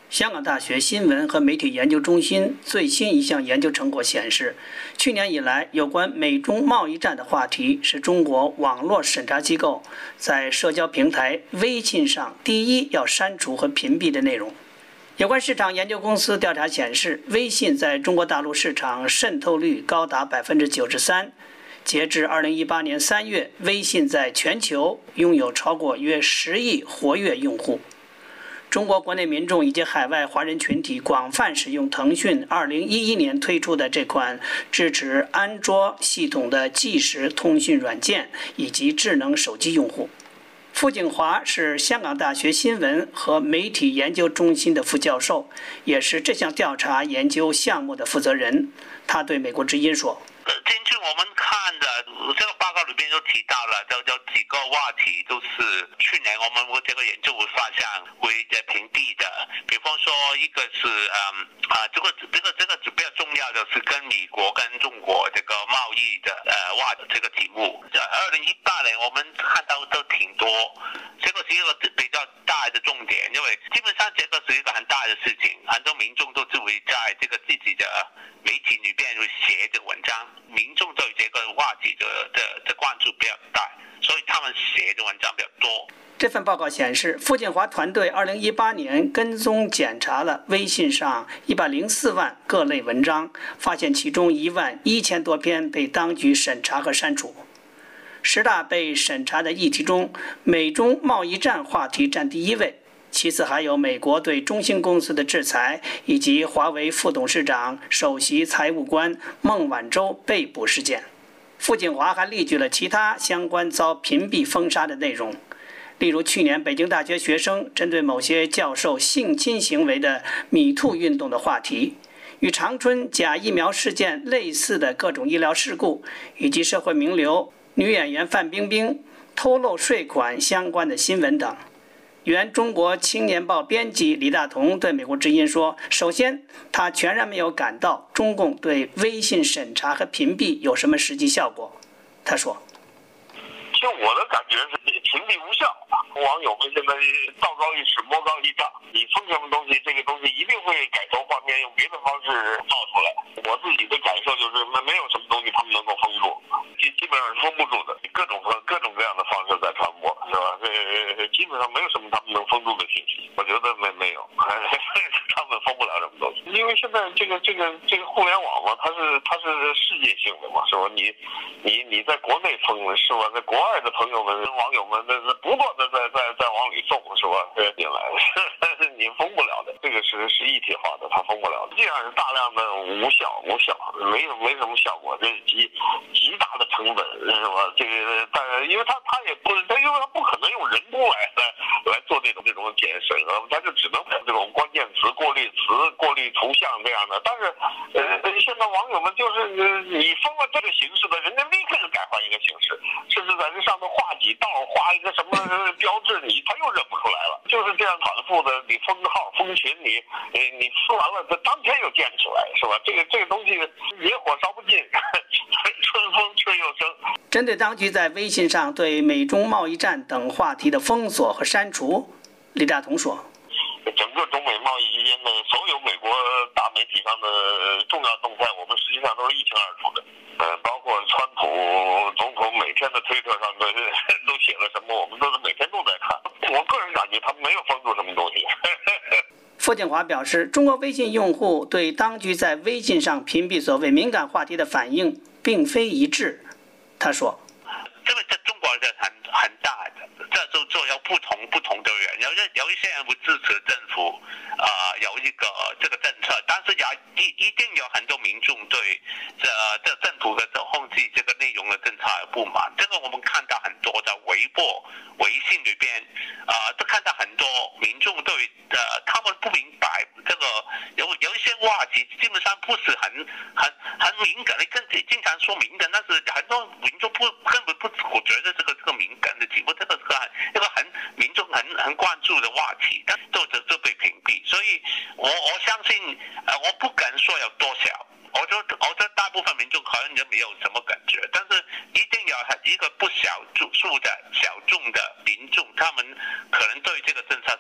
香港大学新闻和媒体研究中心最新一项研究成果显示，去年以来，有关美中贸易战的话题是中国网络审查机构在社交平台微信上第一要删除和屏蔽的内容。有关市场研究公司调查显示，微信在中国大陆市场渗透率高达93%。截至2018年3月，微信在全球拥有超过约10亿活跃用户。中国国内民众以及海外华人群体广泛使用腾讯2011年推出的这款支持安卓系统的即时通讯软件以及智能手机用户。傅景华是香港大学新闻和媒体研究中心的副教授，也是这项调查研究项目的负责人。他对美国之音说： 根据我们看的这个报告里面就提到了，有几个话题都是去年我们这个研究会发现会屏蔽的。比方说，一个是这个比较重要的是跟美国跟中国这个贸易的这个题目。2018年我们看到都挺多，这个是一个比较大的重点，因为基本上这个是一个很大的事情，很多民众都是会在这个自己的媒体里边会写这个文章，民众对这个话题的关注比较大，所以他们写的文章比较多。 这份报告显示，傅建华团队2018年跟踪检查了微信上104万各类文章，发现其中11000多篇被当局审查和删除。10大被审查的议题中，美中贸易战话题占第一位，其次还有美国对中兴公司的制裁，以及华为副董事长、首席财务官孟晚舟被捕事件。傅景华还列举了其他相关遭屏蔽封杀的内容，例如去年北京大学学生针对某些教授性侵行为的米兔运动的话题，与长春假疫苗事件类似的各种医疗事故，以及社会名流女演员范冰冰偷漏税款相关的新闻等。原中国青年报编辑李大同对美国之音说，首先他全然没有感到中共对微信审查和屏蔽有什么实际效果。他说， 就我的感觉是屏蔽无效，网友们现在道高一尺魔高一丈，你封什么东西，这个东西一定会改头换面，用别的方式冒出来。我自己的感受就是没有什么东西他们能够封住，基本上是封不住的，各种各样的方式在传播，是吧？基本上没有什么他们能封住的信息，我觉得没有，他们封不了什么东西，因为现在这个互联网嘛，它是世界性的嘛，是吧？你在国内封是吧？在国外的朋友们、网友们，那是不断的在往里送是吧？进来，你封不了的，这个是一体化的，它封不了的。这样是大量的无效，没什么效果，这是极大的成本是吧？这个但因为他也不，因为他不可能用人工来做这种检审核，他就只能这种关键词、过滤词、过滤图像这样的。但是现在网友们就是你封了这个形式的，人家立刻就改换一个形式，甚至在这上头画几道，画一个什么标志，他又认不出来了。就是这样反复的，你封号、封群，你说完了，当天又建出来，是吧？这个东西野火烧不尽，春风吹又生。 针对当局在微信上对美中贸易战等话题的封锁和删除，李大同说， 整个中美贸易之间的所有美国大媒体上的重要动态，我们实际上都是一清二楚的。包括川普总统每天的推特上都写了什么，我们都是每天都在看。我个人感觉他们没有封住什么东西。 傅建华表示，中国微信用户对当局在微信上屏蔽所谓敏感话题的反应并非一致。他说， 这个在中国是很大的，这就有不同的人，有一些人不支持政府有这个政策，但是一定有很多民众对这政府的控制这个内容的政策不满。这个我们看到很多在微信里边都看到很多民众对他们不明白这个有一些话题基本上不是很敏感，经常说敏感，但是很多民众根本不觉得这个敏感的题目，这个是一个民众很关注的话题，但就被屏蔽。所以我相信我不敢说有多少，我觉得大部分民众可能也没有什么感觉，但是一定有一个不小数的小众的民众，他们可能对这个政策是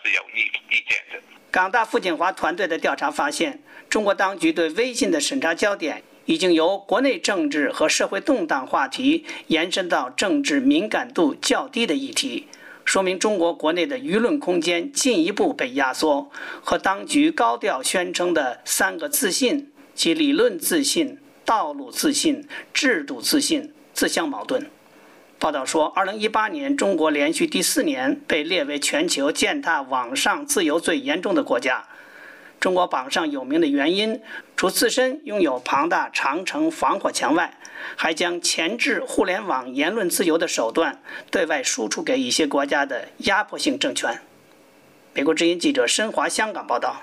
是有意见的。 港大傅锦华团队的调查发现，中国当局对微信的审查焦点已经由国内政治和社会动荡话题延伸到政治敏感度较低的议题，说明中国国内的舆论空间进一步被压缩，和当局高调宣称的3个自信即理论自信、道路自信、制度自信自相矛盾。报道说，2018年中国连续第4年被列为全球践踏网上自由最严重的国家。中国榜上有名的原因，除自身拥有庞大长城防火墙外，还将钳制互联网言论自由的手段对外输出给一些国家的压迫性政权。美国之音记者申华香港报道。